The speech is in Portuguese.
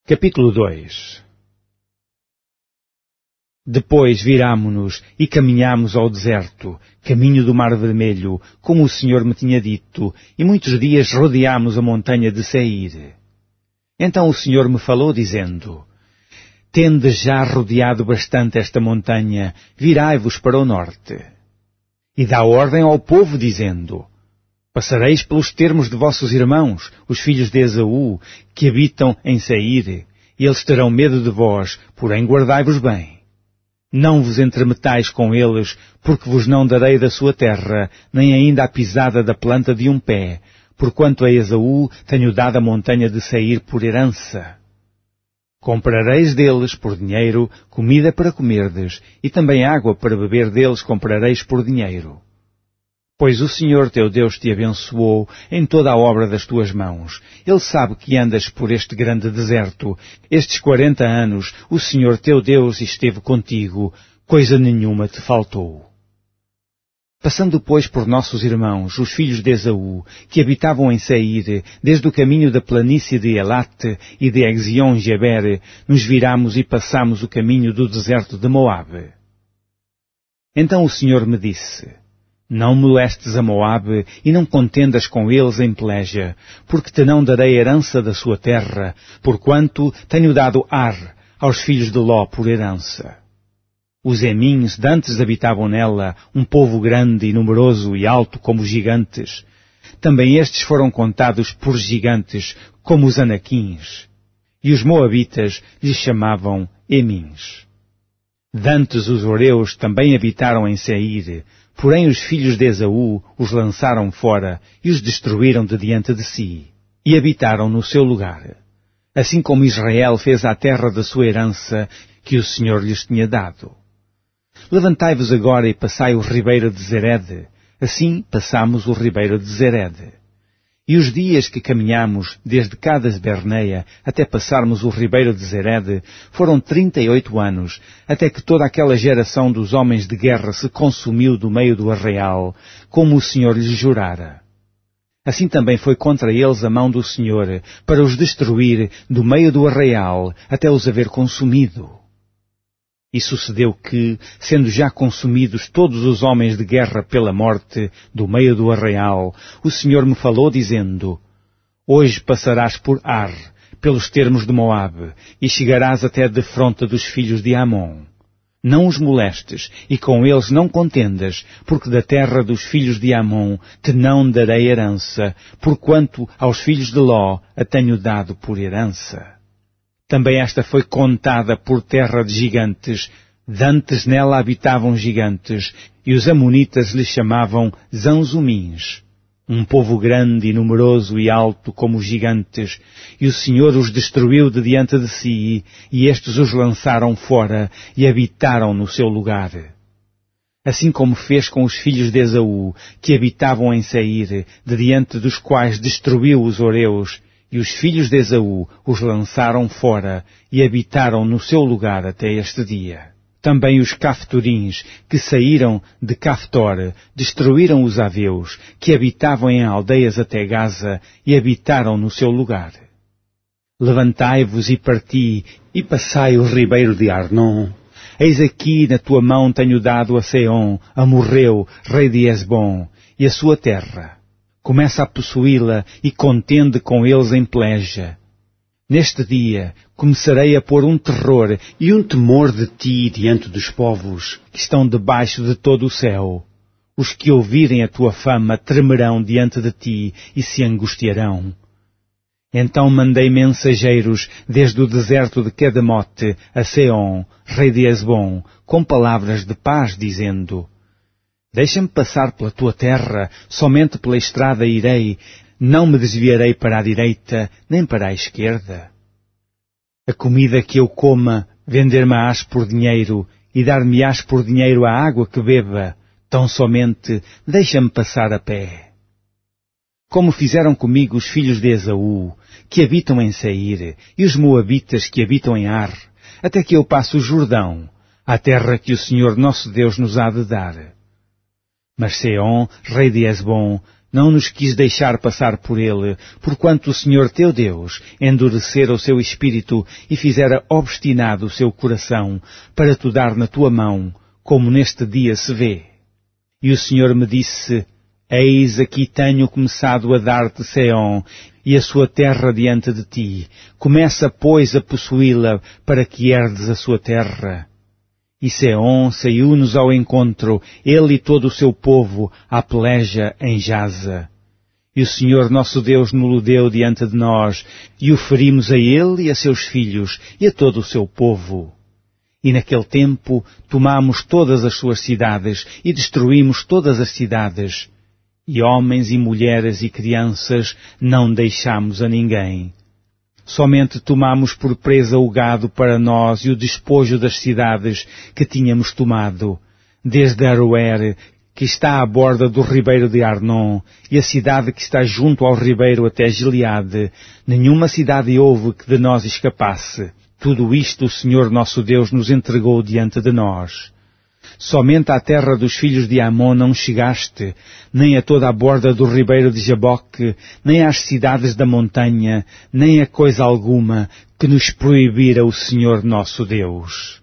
Capítulo 2. Depois virámo-nos e caminhámos ao deserto, caminho do Mar Vermelho, como o Senhor me tinha dito, e muitos dias rodeámos a montanha de Seir. Então o Senhor me falou, dizendo: Tendes já rodeado bastante esta montanha, virai-vos para o norte. E dá ordem ao povo, dizendo: Passareis pelos termos de vossos irmãos, os filhos de Esaú, que habitam em Seir, e eles terão medo de vós, porém guardai-vos bem. Não vos entremetais com eles, porque vos não darei da sua terra, nem ainda a pisada da planta de um pé, porquanto a Esaú tenho dado a montanha de Seir por herança. Comprareis deles por dinheiro comida para comerdes, e também água para beber deles comprareis por dinheiro. Pois o Senhor teu Deus te abençoou em toda a obra das tuas mãos. Ele sabe que andas por este grande deserto. Estes 40 anos o Senhor teu Deus esteve contigo, coisa nenhuma te faltou. Passando, pois, por nossos irmãos, os filhos de Esaú, que habitavam em Seir, desde o caminho da planície de Elate e de Ezion-Geber, nos viramos e passamos o caminho do deserto de Moabe. Então o Senhor me disse: Não molestes a Moabe e não contendas com eles em peleja, porque te não darei herança da sua terra, porquanto tenho dado Ar aos filhos de Ló por herança. Os Emins dantes habitavam nela, um povo grande e numeroso e alto como gigantes. Também estes foram contados por gigantes, como os Anaquins. E os Moabitas lhes chamavam Emins. Dantes os Oreus também habitaram em Seir, porém os filhos de Esaú os lançaram fora e os destruíram de diante de si, e habitaram no seu lugar, assim como Israel fez à terra da sua herança que o Senhor lhes tinha dado. Levantai-vos agora e passai o ribeiro de Zered. Assim passamos o ribeiro de Zered. E os dias que caminhamos desde Cades Berneia até passarmos o ribeiro de Zered foram 38 anos, até que toda aquela geração dos homens de guerra se consumiu do meio do arraial, como o Senhor lhes jurara. Assim também foi contra eles a mão do Senhor, para os destruir do meio do arraial, até os haver consumido. E sucedeu que, sendo já consumidos todos os homens de guerra pela morte, do meio do arraial, o Senhor me falou, dizendo: Hoje passarás por Ar, pelos termos de Moabe, e chegarás até a defronte dos filhos de Amon. Não os molestes, e com eles não contendas, porque da terra dos filhos de Amon te não darei herança, porquanto aos filhos de Ló a tenho dado por herança. Também esta foi contada por terra de gigantes. Dantes nela habitavam gigantes, e os amonitas lhes chamavam Zanzumins. Um povo grande e numeroso e alto como os gigantes, e o Senhor os destruiu de diante de si, e estes os lançaram fora, e habitaram no seu lugar. Assim como fez com os filhos de Esaú, que habitavam em Seir, de diante dos quais destruiu os Oreus, e os filhos de Esaú os lançaram fora e habitaram no seu lugar até este dia. Também os Caftorins, que saíram de Caftor, destruíram os Aveus, que habitavam em aldeias até Gaza, e habitaram no seu lugar. Levantai-vos e parti, e passai o ribeiro de Arnon. Eis aqui na tua mão tenho dado a Seom, a Morreu, rei de Esbom, e a sua terra. Começa a possuí-la e contende com eles em peleja. Neste dia começarei a pôr um terror e um temor de ti diante dos povos que estão debaixo de todo o céu. Os que ouvirem a tua fama tremerão diante de ti e se angustiarão. Então mandei mensageiros desde o deserto de Quedemote a Seom, rei de Esbom, com palavras de paz, dizendo: Deixa-me passar pela tua terra, somente pela estrada irei, não me desviarei para a direita, nem para a esquerda. A comida que eu coma, vender-me-ás por dinheiro, e dar-me-ás por dinheiro a água que beba, tão somente deixa-me passar a pé. Como fizeram comigo os filhos de Esaú, que habitam em Seir, e os Moabitas que habitam em Ar, até que eu passe o Jordão, a terra que o Senhor nosso Deus nos há de dar. Mas Seom, rei de Esbom, não nos quis deixar passar por ele, porquanto o Senhor teu Deus endurecera o seu espírito e fizera obstinado o seu coração, para te dar na tua mão, como neste dia se vê. E o Senhor me disse, eis aqui tenho começado a dar-te Seom, e a sua terra diante de ti. Começa, pois, a possuí-la, para que herdes a sua terra. E Seom saiu-nos ao encontro, ele e todo o seu povo, à peleja em Jaza. E o Senhor nosso Deus nos-o deu diante de nós, e o ferimos a ele e a seus filhos, e a todo o seu povo. E naquele tempo tomamos todas as suas cidades, e destruímos todas as cidades. E homens e mulheres e crianças não deixamos a ninguém. Somente tomamos por presa o gado para nós e o despojo das cidades que tínhamos tomado, desde Aroer, que está à borda do ribeiro de Arnon, e a cidade que está junto ao ribeiro até Gileade. Nenhuma cidade houve que de nós escapasse. Tudo isto o Senhor nosso Deus nos entregou diante de nós. Somente à terra dos filhos de Amon não chegaste, nem a toda a borda do ribeiro de Jaboque, nem às cidades da montanha, nem a coisa alguma que nos proibira o Senhor nosso Deus.